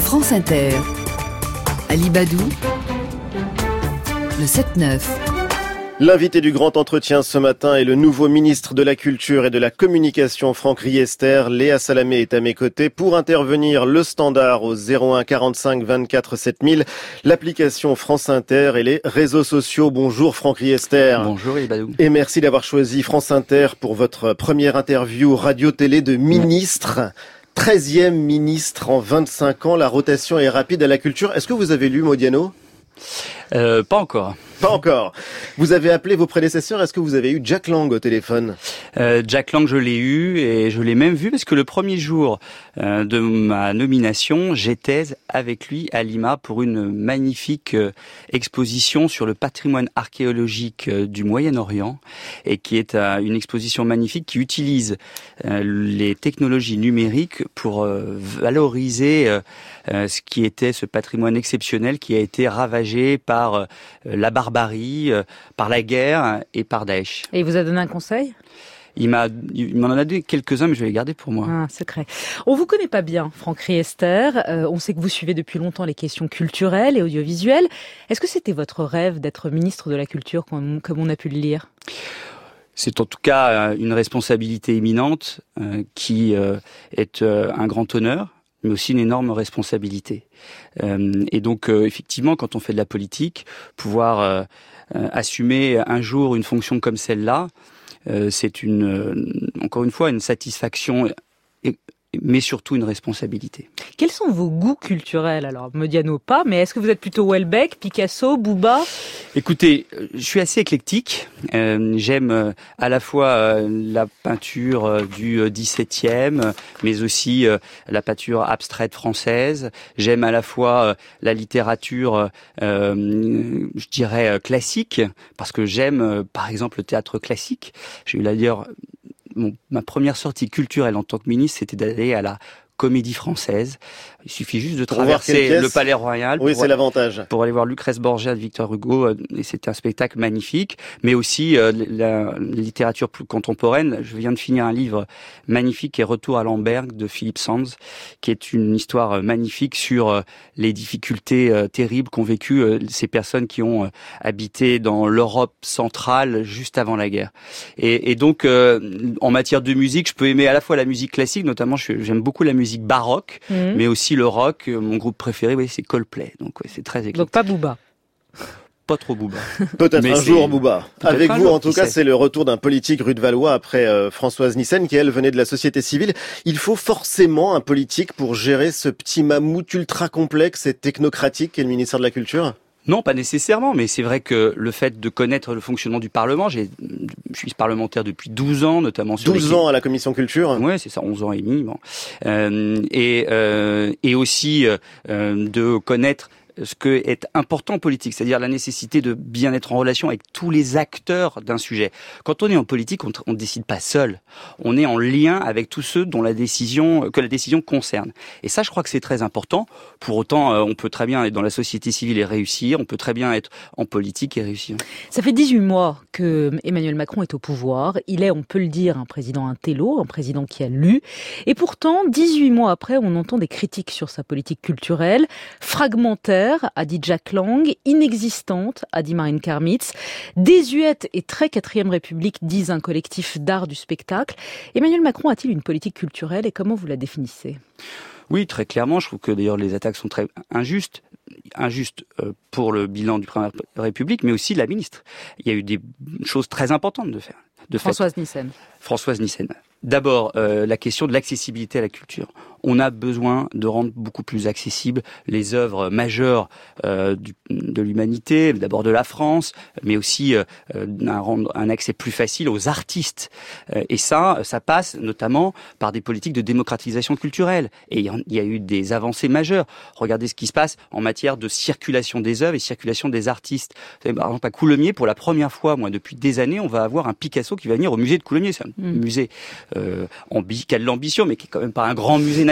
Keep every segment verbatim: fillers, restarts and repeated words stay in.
France Inter. Ali Badou, le sept neuf. L'invité du grand entretien ce matin est le nouveau ministre de la Culture et de la Communication, Franck Riester. Léa Salamé est à mes côtés pour intervenir. Le standard au zéro un quarante-cinq vingt-quatre sept mille, l'application France Inter et les réseaux sociaux. Bonjour Franck Riester. Bonjour Ali Badou. Et merci d'avoir choisi France Inter pour votre première interview radio-télé de ministre. treizième ministre en vingt-cinq ans, la rotation est rapide à la culture. Est-ce que vous avez lu Modiano ? Euh, pas encore. Pas encore. Vous avez appelé vos prédécesseurs. Est-ce que vous avez eu Jack Lang au téléphone ? euh, Jack Lang, je l'ai eu et je l'ai même vu parce que le premier jour euh, de ma nomination, j'étais avec lui à Lima pour une magnifique euh, exposition sur le patrimoine archéologique euh, du Moyen-Orient et qui est euh, une exposition magnifique qui utilise euh, les technologies numériques pour euh, valoriser euh, euh, ce qui était ce patrimoine exceptionnel qui a été ravagé par euh, la barbarie, euh, par la guerre et par Daesh. Et il vous a donné un conseil ? Il m'a, il m'en a donné quelques-uns, mais je vais les garder pour moi. Un secret. On vous connaît pas bien, Franck Riester. Euh, on sait que vous suivez depuis longtemps les questions culturelles et audiovisuelles. Est-ce que c'était votre rêve d'être ministre de la Culture, comme, comme on a pu le lire ? C'est en tout cas une responsabilité imminente euh, qui euh, est euh, un grand honneur, mais aussi une énorme responsabilité. Euh, et donc, euh, effectivement, quand on fait de la politique, pouvoir euh, euh, assumer un jour une fonction comme celle-là, euh, c'est une, euh, encore une fois, une satisfaction, et, mais surtout une responsabilité. Quels sont vos goûts culturels alors ? Modiano pas, mais est-ce que vous êtes plutôt Houellebecq, Picasso, Bouba ? Écoutez, je suis assez éclectique. Euh, j'aime euh, à la fois euh, la peinture euh, du dix-septième, mais aussi euh, la peinture abstraite française. J'aime à la fois euh, la littérature, euh, je dirais, euh, classique, parce que j'aime, euh, par exemple, le théâtre classique. J'ai eu d'ailleurs... Mon, ma première sortie culturelle en tant que ministre, c'était d'aller à la Comédie Française. Il suffit juste de pour traverser le Palais Royal. Oui, pour, c'est l'avantage. Pour aller voir Lucrèce Borgia de Victor Hugo. Et c'était un spectacle magnifique. Mais aussi euh, la, la littérature plus contemporaine. Je viens de finir un livre magnifique qui est Retour à Lemberg de Philippe Sands, qui est une histoire magnifique sur euh, les difficultés euh, terribles qu'ont vécues euh, ces personnes qui ont euh, habité dans l'Europe centrale juste avant la guerre. Et, et donc, euh, en matière de musique, je peux aimer à la fois la musique classique, notamment je, j'aime beaucoup la musique baroque, mmh. mais aussi le rock. Mon groupe préféré, oui, c'est Coldplay. Donc, ouais, c'est très éclectique. Donc pas Booba. Pas trop Booba. Peut-être mais un jour Booba. Avec vous, jour, en tout cas, sait. C'est le retour d'un politique rue de Valois après euh, Françoise Nyssen, qui elle venait de la société civile. Il faut forcément un politique pour gérer ce petit mammouth ultra complexe et technocratique qu'est le ministère de la Culture ? Non, pas nécessairement, mais c'est vrai que le fait de connaître le fonctionnement du Parlement, j'ai, je suis parlementaire depuis douze ans, notamment sur douze ans à la Commission Culture. Oui, c'est ça, onze ans et demi. Bon. Euh, et, euh, et aussi euh, de connaître ce que est important en politique, c'est-à-dire la nécessité de bien être en relation avec tous les acteurs d'un sujet. Quand on est en politique, on ne décide pas seul. On est en lien avec tous ceux dont la décision, que la décision concerne. Et ça, je crois que c'est très important. Pour autant, on peut très bien être dans la société civile et réussir. On peut très bien être en politique et réussir. Ça fait dix-huit mois que Emmanuel Macron est au pouvoir. Il est, on peut le dire, un président intello, un président qui a lu. Et pourtant, dix-huit mois après, on entend des critiques sur sa politique culturelle, fragmentaire, a dit Jack Lang, inexistante, a dit Marine Karmitz, désuète et très quatrième République, disent un collectif d'art du spectacle. Emmanuel Macron a-t-il une politique culturelle et comment vous la définissez ? Oui, très clairement. Je trouve que d'ailleurs les attaques sont très injustes. Injustes pour le bilan du président de la République, mais aussi de la ministre. Il y a eu des choses très importantes de faire. De Françoise fait. Nyssen. Françoise Nyssen. D'abord, euh, la question de l'accessibilité à la culture. On a besoin de rendre beaucoup plus accessibles les œuvres majeures euh, du, de l'humanité, d'abord de la France, mais aussi euh, d'un rendre un accès plus facile aux artistes. Euh, et ça, ça passe notamment par des politiques de démocratisation culturelle. Et il y a eu des avancées majeures. Regardez ce qui se passe en matière de circulation des œuvres et circulation des artistes. Vous savez, par exemple, à Coulommiers, pour la première fois, moi, depuis des années, on va avoir un Picasso qui va venir au musée de Coulommiers. C'est un mmh. musée euh, ambi- qui a de l'ambition, mais qui est quand même pas un grand musée national.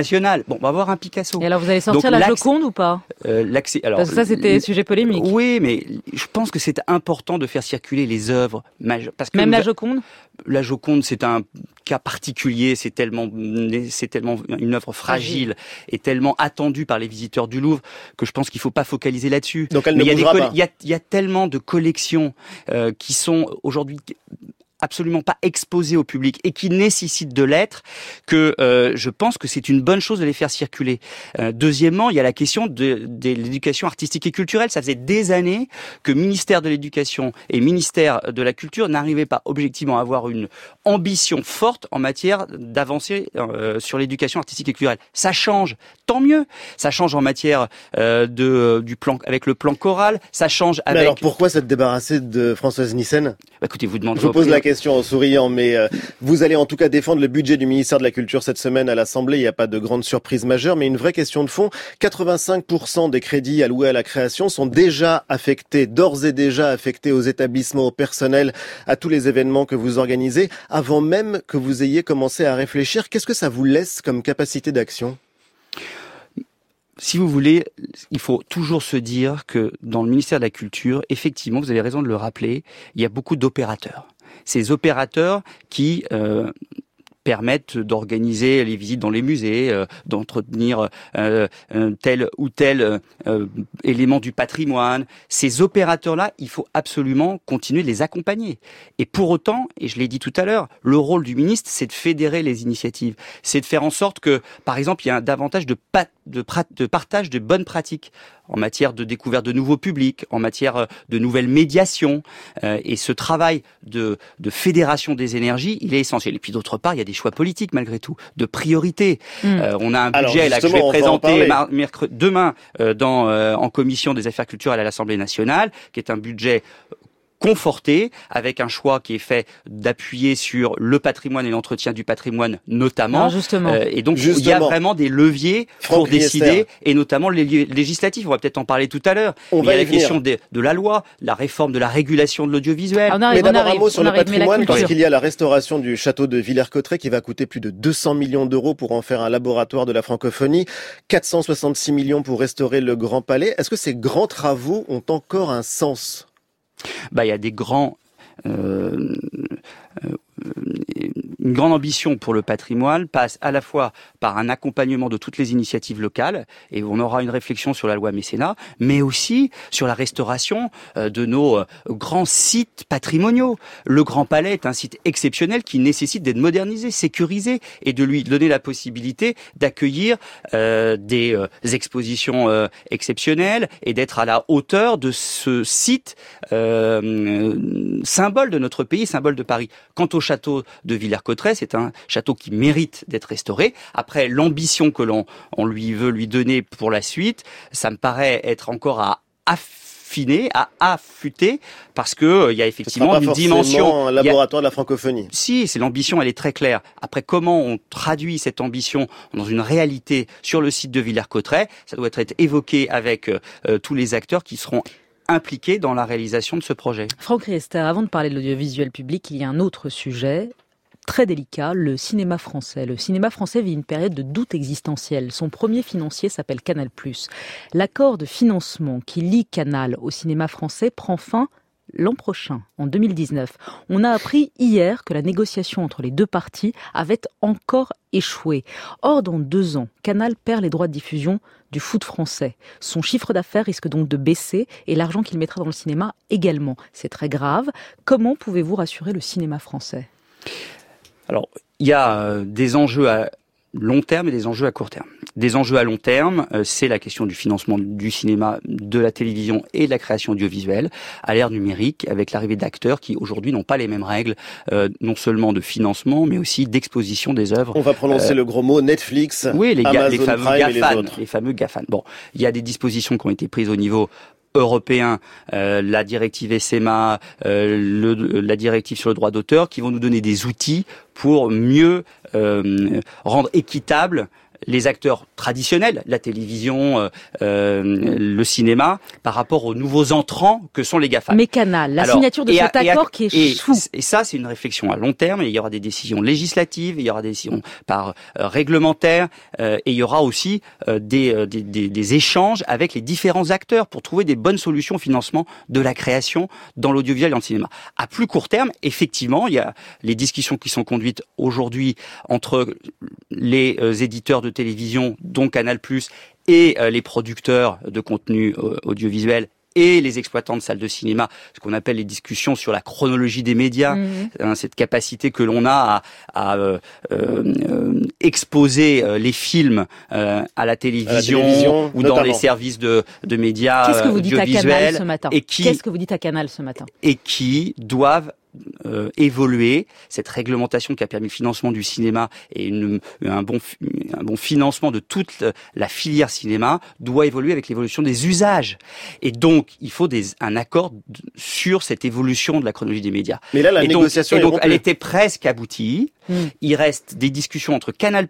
nationale. Bon, on va avoir un Picasso. Et alors, vous allez sortir Donc, la Joconde ou pas euh, l'accès, alors, Parce que ça, c'était sujet polémique. Oui, mais je pense que c'est important de faire circuler les œuvres majeures. Parce que Même la a... Joconde La Joconde, c'est un cas particulier, c'est tellement, c'est tellement une œuvre fragile et tellement attendue par les visiteurs du Louvre que je pense qu'il faut pas focaliser là-dessus. Donc elle mais ne il y a bougera des pas. coll- il y a, il y a tellement de collections euh, qui sont aujourd'hui absolument pas exposées au public et qui nécessitent de l'être, que euh, je pense que c'est une bonne chose de les faire circuler. Euh, deuxièmement, il y a la question de, de l'éducation artistique et culturelle. Ça faisait des années que ministère de l'Éducation et ministère de la Culture n'arrivaient pas objectivement à avoir une ambition forte en matière d'avancer euh, sur l'éducation artistique et culturelle. Ça change, tant mieux. Ça change en matière euh, de du plan avec le plan choral. Ça change avec. Mais alors pourquoi s'être débarrassé de Françoise Nyssen ? Bah, écoutez, vous demandez. Je vous pose la question en souriant, mais euh, vous allez en tout cas défendre le budget du ministère de la Culture cette semaine à l'Assemblée. Il n'y a pas de grande surprise majeure, mais une vraie question de fond. quatre-vingt-cinq pour cent des crédits alloués à la création sont déjà affectés, d'ores et déjà affectés aux établissements, au personnel, à tous les événements que vous organisez, avant même que vous ayez commencé à réfléchir. Qu'est-ce que ça vous laisse comme capacité d'action ? Si vous voulez, il faut toujours se dire que dans le ministère de la Culture, effectivement, vous avez raison de le rappeler, il y a beaucoup d'opérateurs. Ces opérateurs qui euh, permettent d'organiser les visites dans les musées, euh, d'entretenir euh, euh, tel ou tel euh, élément du patrimoine. Ces opérateurs-là, il faut absolument continuer de les accompagner. Et pour autant, et je l'ai dit tout à l'heure, le rôle du ministre, c'est de fédérer les initiatives. C'est de faire en sorte que, par exemple, il y a un davantage de, pa- de, pra- de partage de bonnes pratiques en matière de découverte de nouveaux publics, en matière de nouvelles médiations. Euh, et ce travail de, de fédération des énergies, il est essentiel. Et puis d'autre part, il y a des choix politiques malgré tout, de priorité. Mmh. Euh, on a un budget Alors, là, que je vais présenter mar- mercredi, demain euh, dans, euh, en commission des affaires culturelles à l'Assemblée nationale, qui est un budget conforté, avec un choix qui est fait d'appuyer sur le patrimoine et l'entretien du patrimoine notamment. Alors justement. Euh, et donc, justement. il y a vraiment des leviers Franck pour décider, Riester. et notamment les législatifs. On va peut-être en parler tout à l'heure. On il va y a y la venir. question de, de la loi, la réforme de la régulation de l'audiovisuel. Ah, on arrive, mais d'abord on arrive, un mot sur on le arrive, mais la patrimoine, parce culture. qu'il y a la restauration du château de Villers-Cotterêts qui va coûter plus de deux cents millions d'euros pour en faire un laboratoire de la francophonie, quatre cent soixante-six millions pour restaurer le Grand Palais. Est-ce que ces grands travaux ont encore un sens ? Bah, il y a des grands Euh, euh, une grande ambition pour le patrimoine passe à la fois par un accompagnement de toutes les initiatives locales, et on aura une réflexion sur la loi mécénat, mais aussi sur la restauration euh, de nos euh, grands sites patrimoniaux. Le Grand Palais est un site exceptionnel qui nécessite d'être modernisé, sécurisé, et de lui donner la possibilité d'accueillir euh, des euh, expositions euh, exceptionnelles et d'être à la hauteur de ce site euh, symbole de notre pays, symbole de Paris. Quant au château de Villers-Cotterêts, c'est un château qui mérite d'être restauré. Après, l'ambition que l'on on lui veut lui donner pour la suite, ça me paraît être encore à affiner, à affûter, parce que euh, il y a effectivement une dimension. Un laboratoire de la francophonie. Si, c'est l'ambition, elle est très claire. Après, comment on traduit cette ambition dans une réalité sur le site de Villers-Cotterêts, ça doit être évoqué avec euh, tous les acteurs qui seront impliqués dans la réalisation de ce projet. Franck Riester, avant de parler de l'audiovisuel public, il y a un autre sujet très délicat, le cinéma français. Le cinéma français vit une période de doute existentiel. Son premier financier s'appelle Canal plus. L'accord de financement qui lie Canal au cinéma français prend fin l'an prochain, en deux mille dix-neuf. On a appris hier que la négociation entre les deux parties avait encore échoué. Or, dans deux ans, Canal perd les droits de diffusion du foot français. Son chiffre d'affaires risque donc de baisser et l'argent qu'il mettra dans le cinéma également. C'est très grave. Comment pouvez-vous rassurer le cinéma français ? Alors, il y a euh, des enjeux à long terme et des enjeux à court terme. Des enjeux à long terme, euh, c'est la question du financement du cinéma, de la télévision et de la création audiovisuelle à l'ère numérique, avec l'arrivée d'acteurs qui aujourd'hui n'ont pas les mêmes règles, euh, non seulement de financement, mais aussi d'exposition des œuvres. On va prononcer euh, le gros mot Netflix, oui, les, ga- Amazon les fameux Prime et les GAFAN, autres. les fameux GAFAN. Bon, il y a des dispositions qui ont été prises au niveau européen, euh, la directive S M A, euh, le, la directive sur le droit d'auteur, qui vont nous donner des outils pour mieux euh, rendre équitable les acteurs traditionnels, la télévision, euh, euh, le cinéma, par rapport aux nouveaux entrants que sont les GAFA. Mais Canal, la Alors, signature de et cet à, accord et à, qui est et, fou. Et ça, c'est une réflexion à long terme, et il y aura des décisions législatives, il y aura des décisions par euh, réglementaires, euh, et il y aura aussi euh, des, euh, des, des, des échanges avec les différents acteurs pour trouver des bonnes solutions au financement de la création dans l'audiovisuel et dans le cinéma. À plus court terme, effectivement, il y a les discussions qui sont conduites aujourd'hui entre les euh, éditeurs de télévision, dont Canal+, et euh, les producteurs de contenu euh, audiovisuel et les exploitants de salles de cinéma, ce qu'on appelle les discussions sur la chronologie des médias, mmh. hein, cette capacité que l'on a à, à euh, euh, exposer euh, les films euh, à la télévision, à la télévision ou notamment dans les services de, de médias Qu'est-ce que vous dites à Canal ce matin et qui, Qu'est-ce que vous dites à Canal ce matin Et qui doivent Euh, évoluer. Cette réglementation qui a permis le financement du cinéma et une, un, bon, un bon financement de toute la filière cinéma doit évoluer avec l'évolution des usages. Et donc, il faut des, un accord sur cette évolution de la chronologie des médias. Mais là, la et négociation donc, et donc est elle était presque aboutie. Mmh. Il reste des discussions entre Canal+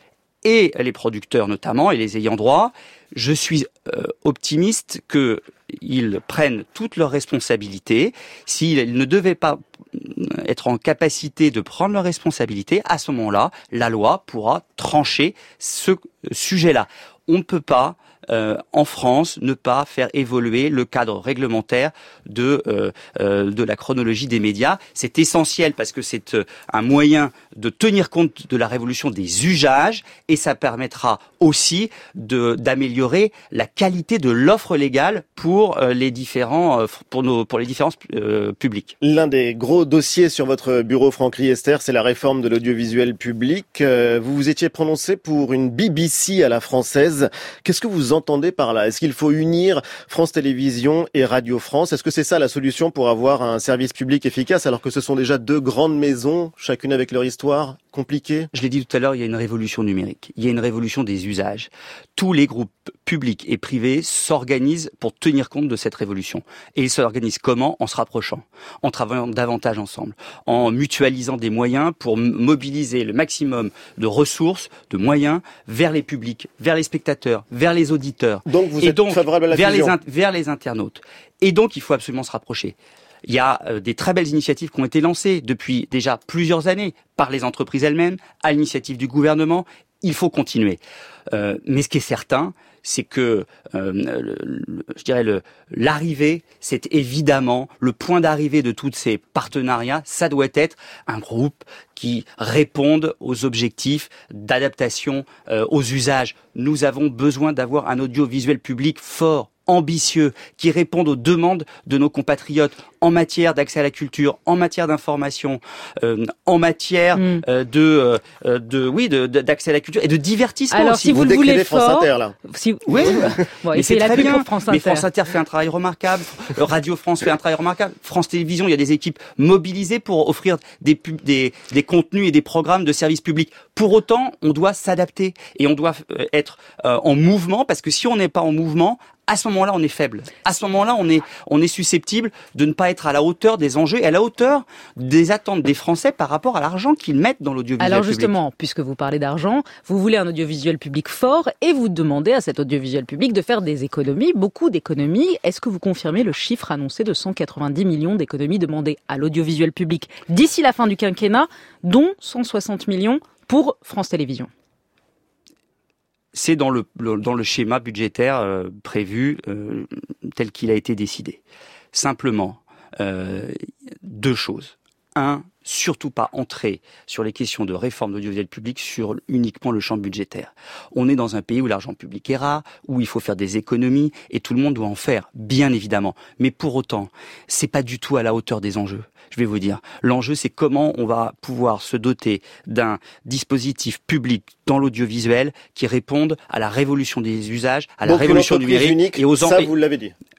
et les producteurs notamment, et les ayants droit. Je suis euh, optimiste qu'ils prennent toutes leurs responsabilités. S'ils ne devaient pas être en capacité de prendre leurs responsabilités, à ce moment-là, la loi pourra trancher ce sujet-là. On ne peut pas, euh, en France, ne pas faire évoluer le cadre réglementaire de euh, euh, de la chronologie des médias. C'est essentiel parce que c'est euh, un moyen de tenir compte de la révolution des usages et ça permettra aussi de d'améliorer la qualité de l'offre légale pour euh, les différents euh, pour nos pour les différents euh, publics. L'un des gros dossiers sur votre bureau, Franck Riester, c'est la réforme de l'audiovisuel public. Euh, vous vous étiez prononcé pour une B B C à la française. Qu'est-ce que vous entendez par là ? Est-ce qu'il faut unir France Télévisions et Radio France ? Est-ce que c'est ça la solution pour avoir un service public efficace alors que ce sont déjà deux grandes maisons, chacune avec leur histoire compliquée ? Je l'ai dit tout à l'heure, il y a une révolution numérique. Il y a une révolution des usages. Tous les groupes publics et privés s'organisent pour tenir compte de cette révolution. Et ils s'organisent comment ? En se rapprochant, en travaillant davantage ensemble, en mutualisant des moyens pour mobiliser le maximum de ressources, de moyens vers les publics, vers les spectateurs, vers les auditeurs. Donc vous et êtes donc, favorable à la vers fusion ? les, vers les internautes. Et donc, il faut absolument se rapprocher. Il y a euh, des très belles initiatives qui ont été lancées depuis déjà plusieurs années par les entreprises elles-mêmes, à l'initiative du gouvernement. Il faut continuer. Euh, mais ce qui est certain, c'est que, euh, le, le, je dirais, le, l'arrivée, c'est évidemment le point d'arrivée de tous ces partenariats. Ça doit être un groupe qui réponde aux objectifs d'adaptation euh, aux usages. Nous avons besoin d'avoir un audiovisuel public fort, ambitieux, qui répondent aux demandes de nos compatriotes en matière d'accès à la culture, en matière d'information, euh, en matière mmh. euh, de, euh, de, oui, de, de, d'accès à la culture et de divertissement. Alors, aussi. si vous, vous le voulez France fort, Inter, là. Si... oui, bon, mais c'est très bien. France mais France Inter fait un travail remarquable, Radio France fait un travail remarquable, France Télévisions, il y a des équipes mobilisées pour offrir des, pub, des, des contenus et des programmes de services publics. Pour autant, on doit s'adapter et on doit être euh, en mouvement, parce que si on n'est pas en mouvement, à ce moment-là, on est faible. À ce moment-là, on est, on est susceptible de ne pas être à la hauteur des enjeux et à la hauteur des attentes des Français par rapport à l'argent qu'ils mettent dans l'audiovisuel public. Alors justement, public. Puisque vous parlez d'argent, vous voulez un audiovisuel public fort et vous demandez à cet audiovisuel public de faire des économies, beaucoup d'économies. Est-ce que vous confirmez le chiffre annoncé de cent quatre-vingt-dix millions d'économies demandées à l'audiovisuel public d'ici la fin du quinquennat, dont cent soixante millions pour France Télévisions ? C'est dans le, le dans le schéma budgétaire euh, prévu euh, tel qu'il a été décidé. Simplement, euh, deux choses. Un, surtout pas entrer sur les questions de réforme de l'audiovisuel public sur uniquement le champ budgétaire. On est dans un pays où l'argent public est rare, où il faut faire des économies, et tout le monde doit en faire, bien évidemment. Mais pour autant, c'est pas du tout à la hauteur des enjeux. Je vais vous dire, l'enjeu, c'est comment on va pouvoir se doter d'un dispositif public dans l'audiovisuel qui réponde à la révolution des usages, à la Donc révolution numérique unique, et aux ça, vous l'avez dit.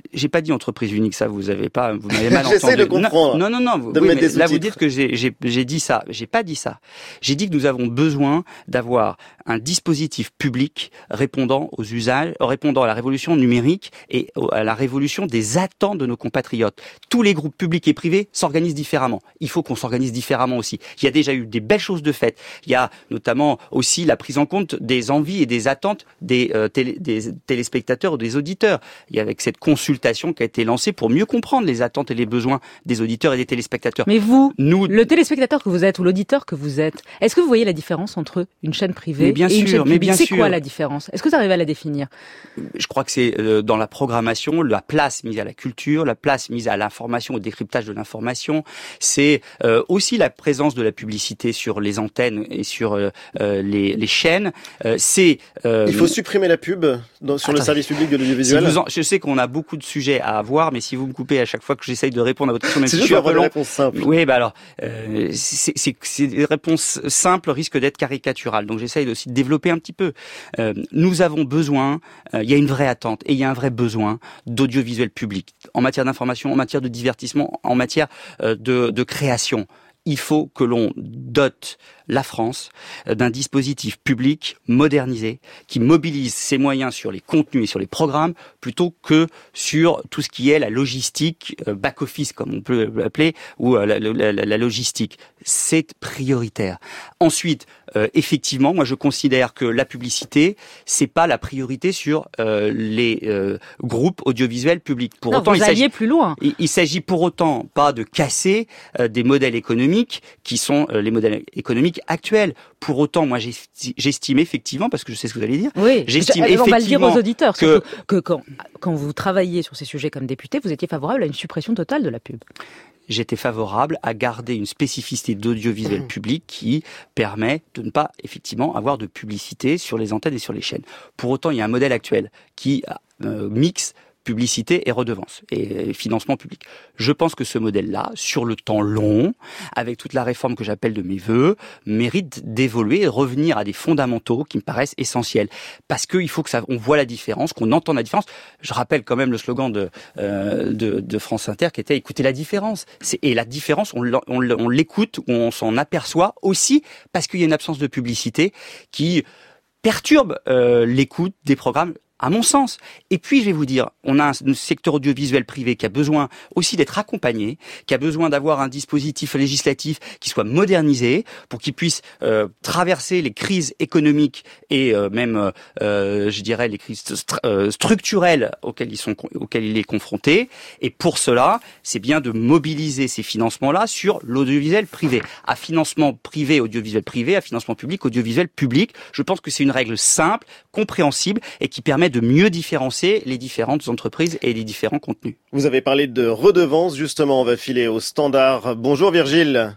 j'ai pas dit entreprise unique, ça vous avez pas, vous m'avez mal entendu. J'essaie de comprendre. Non, non, non. non oui, mais là, vous dites que j'ai, j'ai, j'ai dit ça. J'ai pas dit ça. J'ai dit que nous avons besoin d'avoir un dispositif public répondant aux usages, répondant à la révolution numérique et à la révolution des attentes de nos compatriotes. Tous les groupes publics et privés s'organisent différemment. Il faut qu'on s'organise différemment aussi. Il y a déjà eu des belles choses de faites. Il y a notamment aussi la prise en compte des envies et des attentes des, euh, télé, des téléspectateurs ou des auditeurs. Il y a avec cette consultation qui a été lancée pour mieux comprendre les attentes et les besoins des auditeurs et des téléspectateurs. Mais vous, nous, le téléspectateur que vous êtes ou l'auditeur que vous êtes, est-ce que vous voyez la différence entre une chaîne privée mais bien et une sûr, chaîne publique? Mais bien c'est sûr. quoi la différence? Est-ce que vous arrivez à la définir? Je crois que c'est euh, dans la programmation, la place mise à la culture, la place mise à l'information, au décryptage de l'information. C'est euh, aussi la présence de la publicité sur les antennes et sur euh, euh, les, les chaînes. Euh, c'est euh, il faut supprimer la pub dans, sur Attends, le service public de l'audiovisuel. Si vous en, je sais qu'on a beaucoup de sujets à avoir, mais si vous me coupez à chaque fois que j'essaye de répondre à votre question, même c'est si juste je suis un peu long. Des réponses simples. Oui, bah alors, euh, c'est, c'est, c'est des réponses simples risquent d'être caricaturales. Donc j'essaye aussi de développer un petit peu. Euh, nous avons besoin, euh, il y a une vraie attente et il y a un vrai besoin d'audiovisuel public en matière d'information, en matière de divertissement, en matière euh, de, de création. Il faut que l'on dote la France d'un dispositif public modernisé qui mobilise ses moyens sur les contenus et sur les programmes plutôt que sur tout ce qui est la logistique back-office, comme on peut l'appeler, ou la, la, la, la logistique. C'est prioritaire. Ensuite, euh, effectivement, moi je considère que la publicité, c'est pas la priorité sur euh, les euh, groupes audiovisuels publics. Pour non, autant, vous il alliez s'agit plus loin. Il, il s'agit pour autant pas de casser euh, des modèles économiques qui sont euh, les modèles économiques actuels. Pour autant, moi j'estime effectivement, parce que je sais ce que vous allez dire, oui, j'estime on effectivement va le dire aux auditeurs, que, que quand, quand vous travaillez sur ces sujets comme député, vous étiez favorable à une suppression totale de la pub. J'étais favorable à garder une spécificité d'audiovisuel public qui permet de ne pas effectivement avoir de publicité sur les antennes et sur les chaînes. Pour autant, il y a un modèle actuel qui euh, mixe publicité et redevance et financement public. Je pense que ce modèle-là, sur le temps long, avec toute la réforme que j'appelle de mes voeux, mérite d'évoluer et revenir à des fondamentaux qui me paraissent essentiels. Parce qu'il faut que ça, on voit la différence, qu'on entende la différence. Je rappelle quand même le slogan de, euh, de, de France Inter qui était « Écoutez la différence ». Et la différence, on, on, on l'écoute, on s'en aperçoit aussi parce qu'il y a une absence de publicité qui perturbe euh, l'écoute des programmes, à mon sens. Et puis, je vais vous dire, on a un secteur audiovisuel privé qui a besoin aussi d'être accompagné, qui a besoin d'avoir un dispositif législatif qui soit modernisé pour qu'il puisse euh, traverser les crises économiques et euh, même, euh, je dirais, les crises st- euh, structurelles auxquelles ils sont, auxquelles il est confronté. Et pour cela, c'est bien de mobiliser ces financements-là sur l'audiovisuel privé. À financement privé, audiovisuel privé, à financement public, audiovisuel public. Je pense que c'est une règle simple, compréhensible et qui permet de mieux différencier les différentes entreprises et les différents contenus. Vous avez parlé de redevance, justement, on va filer au standard. Bonjour Virgile.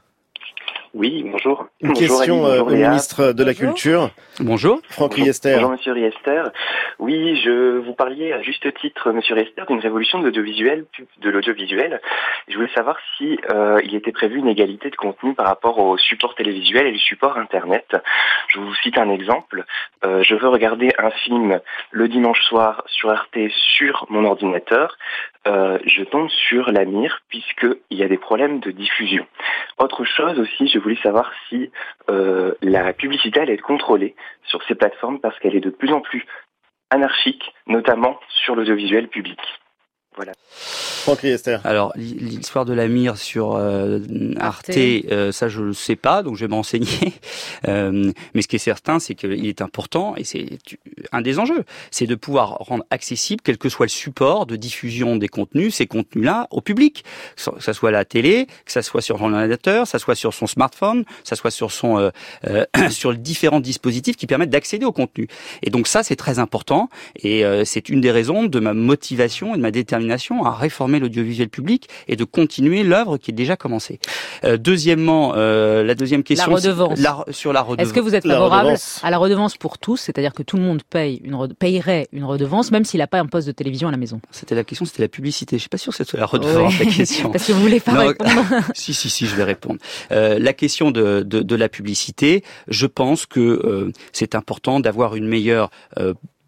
Oui, bonjour. Une bonjour, question Ali, bonjour, au Léa. ministre de la Bonjour. Culture. Bonjour. Franck Bonjour, Riester. bonjour Monsieur Riester. Oui, je vous parliez à juste titre, Monsieur Riester, d'une révolution de l'audiovisuel, de l'audiovisuel. Je voulais savoir si euh, il était prévu une égalité de contenu par rapport au support télévisuel et le support Internet. Je vous cite un exemple. Euh, je veux regarder un film le dimanche soir sur R T sur mon ordinateur. Euh, je tombe sur la mire puisqu'il y a des problèmes de diffusion. Autre chose aussi, je voulais savoir si euh, la publicité allait être contrôlée sur ces plateformes parce qu'elle est de plus en plus anarchique, notamment sur l'audiovisuel public. Voilà. Franck Riester. Alors, l'histoire de la mire sur euh, Arte, Arte. euh, ça je le sais pas, donc je vais me renseigner. Euh, mais ce qui est certain, c'est qu'il est important, et c'est un des enjeux, c'est de pouvoir rendre accessible, quel que soit le support de diffusion des contenus, ces contenus-là, au public. Que ça soit la télé, que ça soit sur son ordinateur, que ça soit sur son smartphone, que ça soit sur son euh, euh, sur les différents dispositifs qui permettent d'accéder au contenu. Et donc ça, c'est très important, et euh, c'est une des raisons de ma motivation et de ma détermination à réformer l'audiovisuel public et de continuer l'œuvre qui est déjà commencée. Euh, deuxièmement, euh, la deuxième question, la redevance. La, sur la redevance. Est-ce que vous êtes La favorable redevance. à la redevance pour tous, c'est-à-dire que tout le monde paye une re- payerait une redevance, même s'il n'a pas un poste de télévision à la maison? C'était la question, c'était la publicité. Je suis pas sûr que c'était la redevance, Oui. la question. Parce que vous voulez pas Non, répondre. si, si, si, je vais répondre. Euh, la question de, de, de la publicité, je pense que euh, c'est important d'avoir une meilleure euh,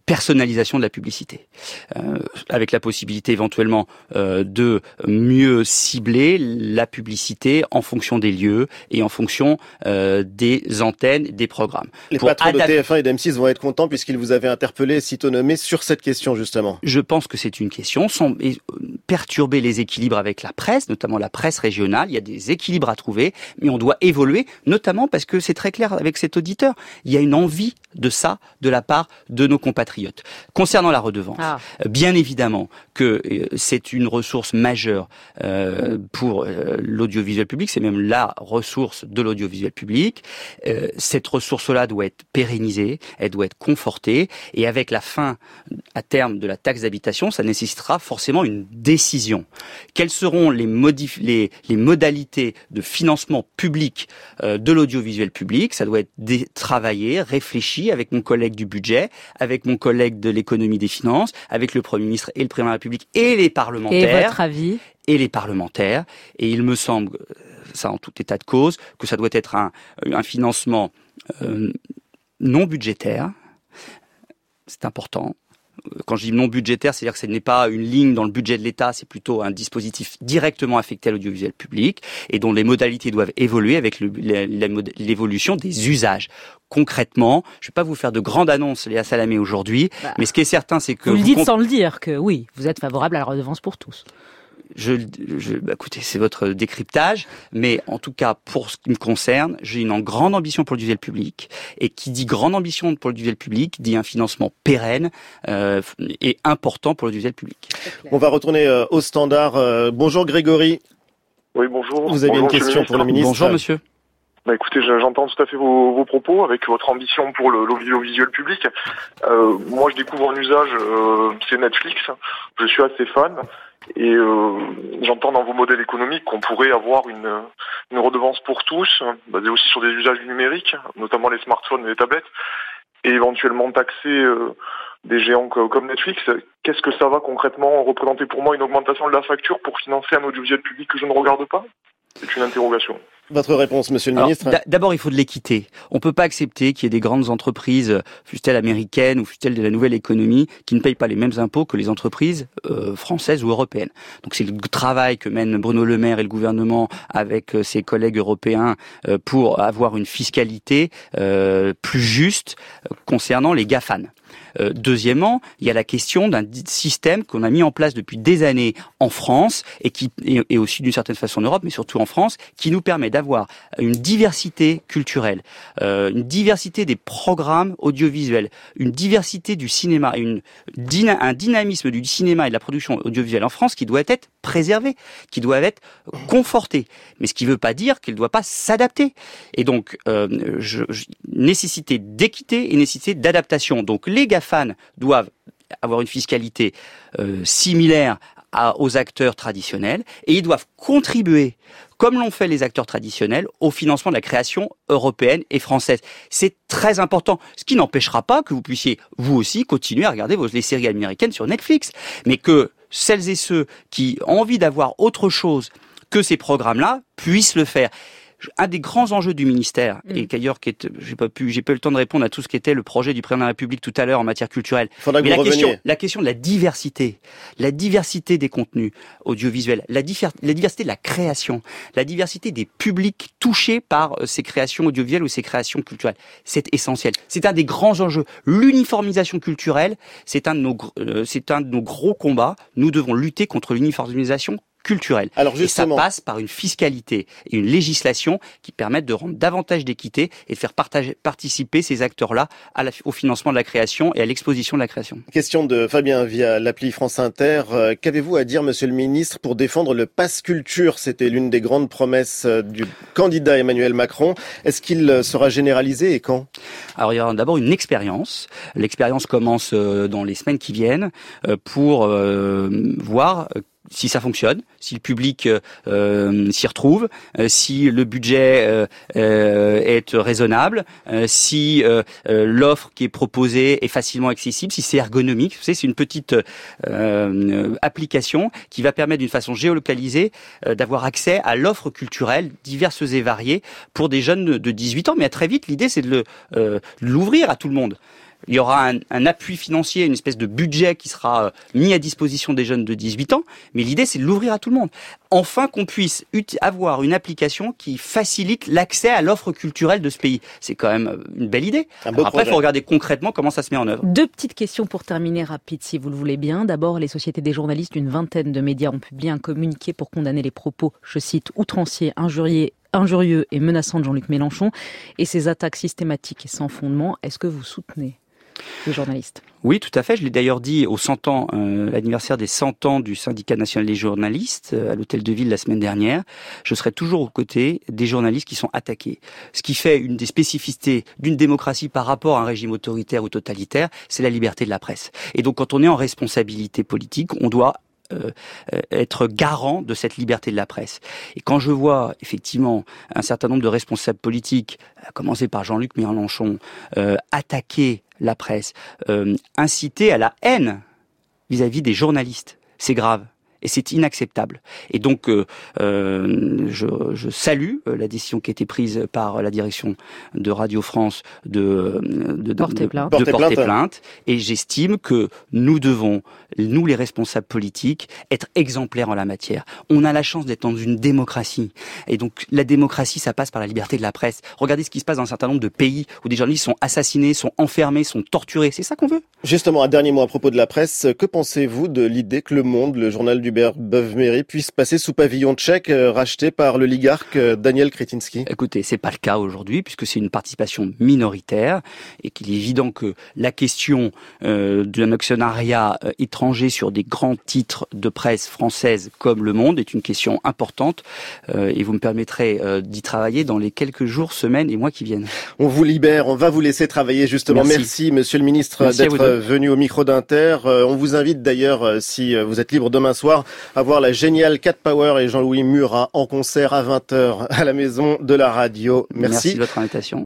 personnalisation de la publicité, euh, avec la possibilité éventuellement euh, de mieux cibler la publicité en fonction des lieux et en fonction euh, des antennes, des programmes. Les Pour patrons adap- de T F un et d'M six vont être contents puisqu'ils vous avaient interpellé, sitôt nommé, sur cette question justement. Je pense que c'est une question, sans perturber les équilibres avec la presse, notamment la presse régionale. Il y a des équilibres à trouver, mais on doit évoluer, notamment parce que c'est très clair avec cet auditeur. Il y a une envie de ça de la part de nos compatriotes. Concernant la redevance, ah. bien évidemment que euh, c'est une ressource majeure euh, pour euh, l'audiovisuel public, c'est même la ressource de l'audiovisuel public. Euh, cette ressource-là doit être pérennisée, elle doit être confortée, et avec la fin à terme de la taxe d'habitation, ça nécessitera forcément une décision. Quelles seront les, modif- les, les modalités de financement public euh, de l'audiovisuel public? Ça doit être dé- travaillé, réfléchi avec mon collègue du budget, avec mon collègue de l'économie des finances, avec le Premier ministre et le Président de la République et les parlementaires. Et votre avis? Et les parlementaires. Et il me semble, ça en tout état de cause, que ça doit être un, un financement euh, non budgétaire. C'est important. Quand je dis non budgétaire, c'est-à-dire que ce n'est pas une ligne dans le budget de l'État, c'est plutôt un dispositif directement affecté à l'audiovisuel public et dont les modalités doivent évoluer avec le, la, la, l'évolution des usages. Concrètement, je ne vais pas vous faire de grandes annonces, Léa Salamé, aujourd'hui, bah, mais ce qui est certain, c'est que... Vous, vous le dites comp- sans le dire, que oui, vous êtes favorable à la redevance pour tous. Je, je, bah écoutez, c'est votre décryptage, mais en tout cas, pour ce qui me concerne, j'ai une grande ambition pour l'audiovisuel public, et qui dit grande ambition pour l'audiovisuel public, dit un financement pérenne euh, et important pour l'audiovisuel public. On va retourner euh, au standard. Euh, bonjour Grégory. Oui, bonjour. Vous avez bonjour, une question pour le ministre. Bonjour monsieur. Bah écoutez, j'entends tout à fait vos, vos propos avec votre ambition pour le, l'audiovisuel public. Euh, moi, je découvre un usage, euh, c'est Netflix. Je suis assez fan. Et euh, j'entends dans vos modèles économiques qu'on pourrait avoir une, une redevance pour tous, basée aussi sur des usages numériques, notamment les smartphones et les tablettes, et éventuellement taxer euh, des géants comme Netflix. Qu'est-ce que ça va concrètement représenter pour moi? Une augmentation de la facture pour financer un audiovisuel public que je ne regarde pas? C'est une interrogation. Votre réponse, monsieur le Alors, ministre? D'abord, il faut de l'équité. On ne peut pas accepter qu'il y ait des grandes entreprises, fussent-elles américaines ou fussent-elles de la nouvelle économie, qui ne payent pas les mêmes impôts que les entreprises euh, françaises ou européennes. Donc c'est le travail que mène Bruno Le Maire et le gouvernement avec euh, ses collègues européens euh, pour avoir une fiscalité euh, plus juste euh, concernant les GAFAN. Euh, deuxièmement, il y a la question d'un système qu'on a mis en place depuis des années en France et qui et, et aussi d'une certaine façon en Europe, mais surtout en France, qui nous permet d'avoir une diversité culturelle, euh, une diversité des programmes audiovisuels, une diversité du cinéma, une, dyna, un dynamisme du cinéma et de la production audiovisuelle en France qui doit être préservé, qui doit être conforté. Mais ce qui ne veut pas dire qu'il ne doit pas s'adapter. Et donc, euh, je, je, nécessité d'équité et nécessité d'adaptation. Donc, les GAFAN doivent avoir une fiscalité euh, similaire à, aux acteurs traditionnels et ils doivent contribuer, comme l'ont fait les acteurs traditionnels, au financement de la création européenne et française. C'est très important, ce qui n'empêchera pas que vous puissiez, vous aussi, continuer à regarder vos, les séries américaines sur Netflix, mais que celles et ceux qui ont envie d'avoir autre chose que ces programmes-là puissent le faire. Un des grands enjeux du ministère, mmh. et d'ailleurs, j'ai pas pu, j'ai pas eu le temps de répondre à tout ce qui était le projet du président de la République tout à l'heure en matière culturelle. Faudra que Mais vous la question, reveniez. la question de la diversité, la diversité des contenus audiovisuels, la, diffère, la diversité de la création, la diversité des publics touchés par ces créations audiovisuelles ou ces créations culturelles, c'est essentiel. C'est un des grands enjeux. L'uniformisation culturelle, c'est un de nos, euh, c'est un de nos gros combats. Nous devons lutter contre l'uniformisation culturelle. Alors justement, et ça passe par une fiscalité et une législation qui permettent de rendre davantage d'équité et de faire partager, participer ces acteurs-là à la, au financement de la création et à l'exposition de la création. Question de Fabien via l'appli France Inter. Euh, qu'avez-vous à dire, monsieur le ministre, pour défendre le pass culture? C'était l'une des grandes promesses du candidat Emmanuel Macron. Est-ce qu'il sera généralisé et quand? Alors il y aura d'abord une expérience. L'expérience commence dans les semaines qui viennent pour euh, voir si ça fonctionne, si le public euh, s'y retrouve, euh, si le budget euh, euh, est raisonnable, euh, si euh, euh, l'offre qui est proposée est facilement accessible, si c'est ergonomique. Vous savez, c'est une petite euh, application qui va permettre d'une façon géolocalisée euh, d'avoir accès à l'offre culturelle diverses et variées pour des jeunes de dix-huit ans. Mais à très vite, l'idée c'est de, le, euh, de l'ouvrir à tout le monde. Il y aura un, un appui financier, une espèce de budget qui sera mis à disposition des jeunes de dix-huit ans, mais l'idée c'est de l'ouvrir à tout le monde. Enfin qu'on puisse ut- avoir une application qui facilite l'accès à l'offre culturelle de ce pays. C'est quand même une belle idée. Alors après, il faut regarder concrètement comment ça se met en œuvre. Deux petites questions pour terminer rapides, si vous le voulez bien. D'abord, les sociétés des journalistes, une vingtaine de médias ont publié un communiqué pour condamner les propos, je cite, outranciers, injuriés, injurieux et menaçants de Jean-Luc Mélenchon et ses attaques systématiques et sans fondement. Est-ce que vous soutenez les journalistes? Oui, tout à fait. Je l'ai d'ailleurs dit au cent ans, euh, l'anniversaire des cent ans du syndicat national des journalistes euh, à l'hôtel de ville la semaine dernière. Je serai toujours aux côtés des journalistes qui sont attaqués. Ce qui fait une des spécificités d'une démocratie par rapport à un régime autoritaire ou totalitaire, c'est la liberté de la presse. Et donc, quand on est en responsabilité politique, on doit Euh, être garant de cette liberté de la presse. Et quand je vois effectivement un certain nombre de responsables politiques, à commencer par Jean-Luc Mélenchon, euh, attaquer la presse, euh, inciter à la haine vis-à-vis des journalistes, c'est grave. Et c'est inacceptable. Et donc, euh, euh, je, je salue la décision qui a été prise par la direction de Radio France de, de, de porter plainte. De, de porter plainte. Et j'estime que nous devons, nous les responsables politiques, être exemplaires en la matière. On a la chance d'être dans une démocratie. Et donc, la démocratie, ça passe par la liberté de la presse. Regardez ce qui se passe dans un certain nombre de pays où des journalistes sont assassinés, sont enfermés, sont torturés. C'est ça qu'on veut. Justement, un dernier mot à propos de la presse. Que pensez-vous de l'idée que Le Monde, le journal du Beuve-Méry, puisse passer sous pavillon tchèque, euh, racheté par l'oligarque euh, Daniel Kretinsky? Écoutez, c'est pas le cas aujourd'hui, puisque c'est une participation minoritaire, et qu'il est évident que la question euh, d'un actionnariat euh, étranger sur des grands titres de presse française comme Le Monde est une question importante, euh, et vous me permettrez euh, d'y travailler dans les quelques jours, semaines et mois qui viennent. On vous libère, on va vous laisser travailler justement. Merci, Merci monsieur le ministre, Merci d'être venu au micro d'Inter. Euh, on vous invite d'ailleurs, euh, si vous êtes libre demain soir, à voir la géniale Cat Power et Jean-Louis Murat en concert à vingt heures à la Maison de la Radio. Merci. Merci de votre invitation.